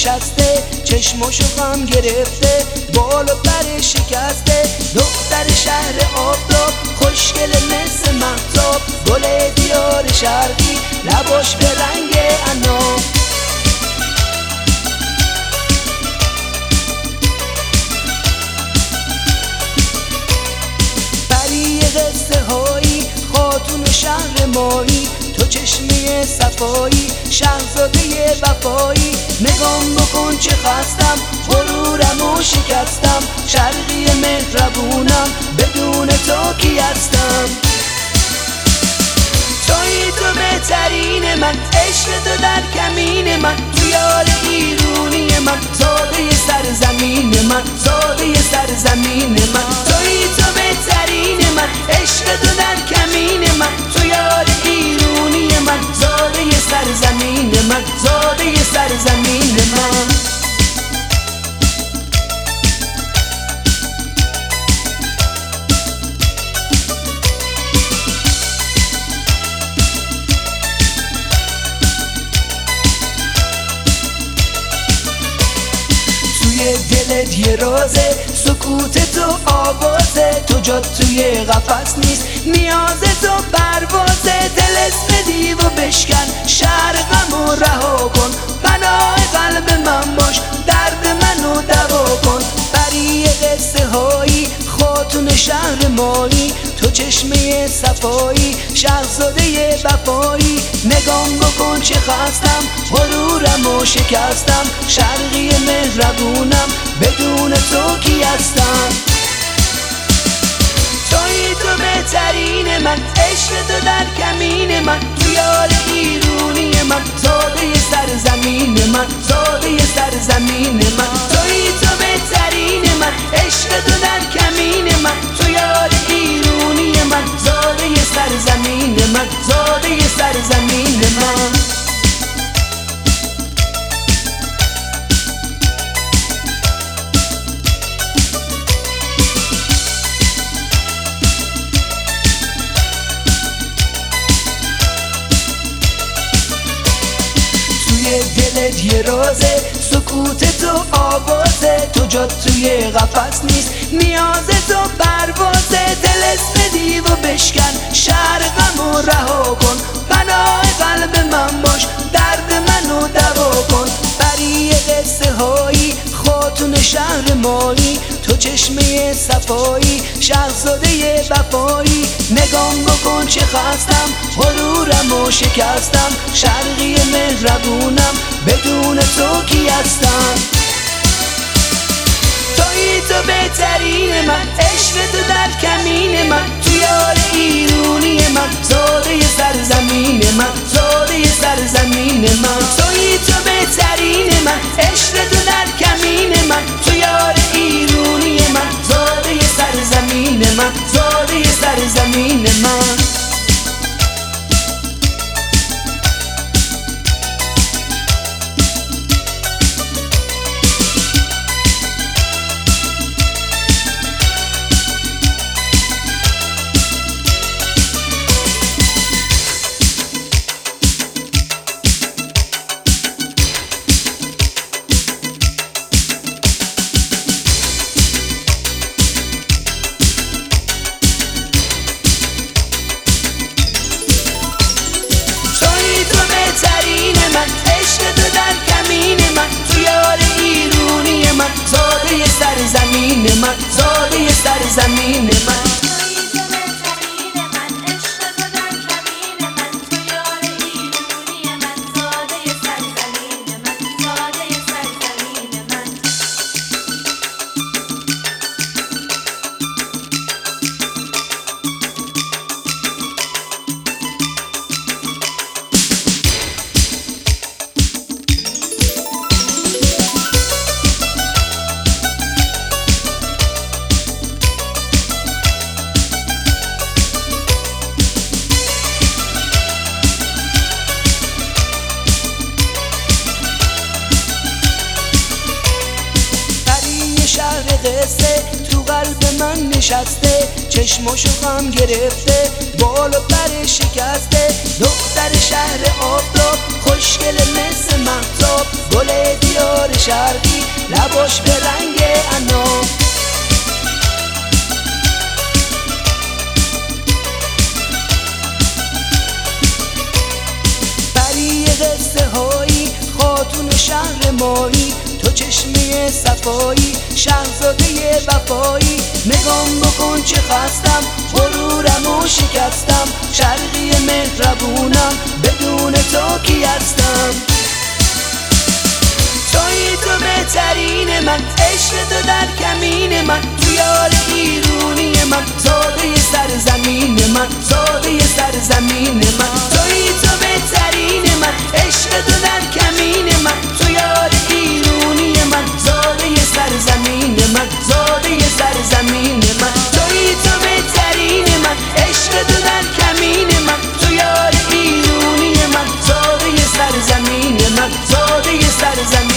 نشسته، چشماشو غم گرفته، بال و پر شکسته. دختر شهر آفتاب، خوشگل مثل مهتاب، گل دیار شرقی، لباش به رنگ عناب. پری قصه هایی، خاتون شهر مایی، تو چشمه صفایی، شهزاده وفایی. نگام بکن چه خستم، غرورمو شکستم، شرقی مهربونم، بدون تو کی هستم؟ تویی تو بهترین من، عشق تو در کمین من، تو یار ایرونی من، زاده سرزمین من، زاده سرزمین من. تویی تو بهترین من، عشق تو در کمین من، تو یار ایرونی من، زاده سرزمین من، زاده سرزمین من. دلت یه رازه، سکوت تو آوازه، تو جات توی قفس نیست، نیاز تو پروازه. دل اسم دیو بشکن، شرقمو رها کن، پناه قلب من باش، درد منو دوا کن. پری قصه هایی، خاتون شهر مایی، تو چشمه صفایی، شهزاده وفایی. نگام بکن چه خستم، غرورمو شکستم، شرقی مهربونم، بدون تو کی هستم؟ تویی تو بهترین من، عشق تو در کمین من، تو یار ایرونی من، زاده سرزمین من، زاده سرزمین من. تویی تو بهترین من، عشق تو در کمین من، تو یار ایرونی من، زاده سرزمین من، زاده سرزمین من. دلت یه رازه، سکوت تو آوازه، تو جات توی قفس نیست، نیاز تو پروازه. دل اسم دیو بشکن، شرقمو رها کن، پناه قلب من باش، درد منو دوا کن. پری قصه هایی، خاتون شهر مایی، تو چشمه صفایی، شهزاده وفایی. نگام بکن چه خستم، غرورمو شکستم، شرقی مهربونم، بدون تو کی هستم؟ تویی تو بهترین من، عشق تو در کمین من، تو یار ایرونی من، زاده سرزمین من، زاده سرزمین من. تویی تو بهترین من، عشق تو در کمین من، تو یار ایرونی من، زاده سرزمین من، زاده سرزمین من. سرزمین من، زاده سرزمین من. قصه تو قلب من نشسته، چشماشو غم گرفته، بال و پر شکسته. دختر شهر آفتاب، خوشگل مثل مهتاب، گل دیار شرقی لباش به رنگ انار. بری قصه هایی خاتون شهر مایی، تو چشمه صفایی شهرزاده وفایی. نگام بکن چه خستم غرورمو شکستم، شرقی مهربونم بدون تو کی هستم. تویی تو بهترین من، عشق تو در کمین من، تو یار ایرونی من، زاده سرزمین من، زاده سرزمین من. تویی تو بهترین من، عشق تو در کمین من، تو یار ایرونی من، زاده سرزمین من، زاده سرزمین من. تویی تو بهترین من، عشق تو در کمین من، تو یار ایرونی من، زاده سرزمین من، زاده سرزمین